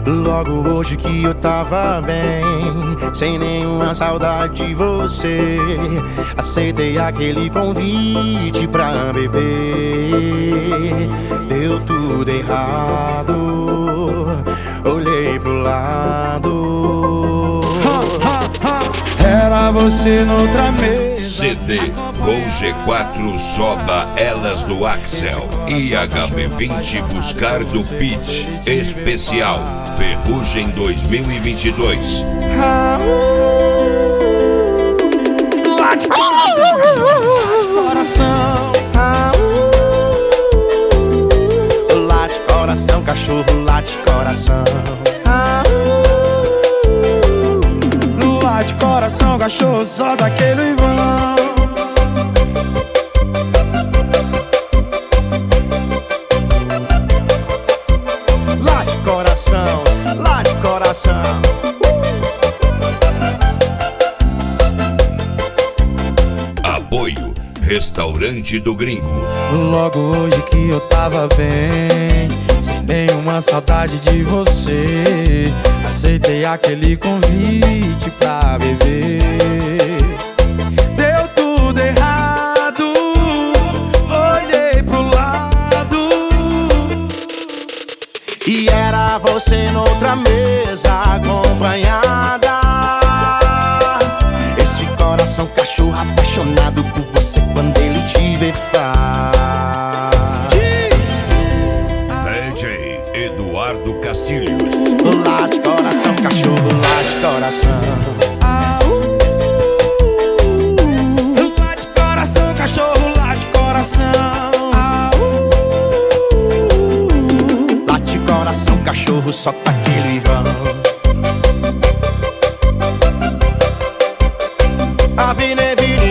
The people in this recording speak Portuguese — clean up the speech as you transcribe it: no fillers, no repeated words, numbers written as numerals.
Logo hoje que eu tava bem, sem nenhuma saudade de você, aceitei aquele convite pra beber. Deu tudo errado, olhei pro lado, era você noutra mesa. CD Gol G4 Soba Elas do Axel e HB20 Buscar do Pitch Especial Ferrugem 2022. Late coração, late coração, cachorro, late coração. Late coração, cachorro, só daquele vão. Late coração, late coração. Apoio Restaurante do Gringo. Logo hoje que eu tava bem, sem nenhuma saudade de você, aceitei aquele convite pra beber. Deu tudo errado, olhei pro lado, e era você noutra mesa acompanhada. Esse coração cachorro apaixonado por você quando ele te vê DJ Eduardo Castilhos. Late coração, cachorro, late coração. Late coração, cachorro, late coração. Late coração, cachorro, só tá aquele vão. A vida é vida.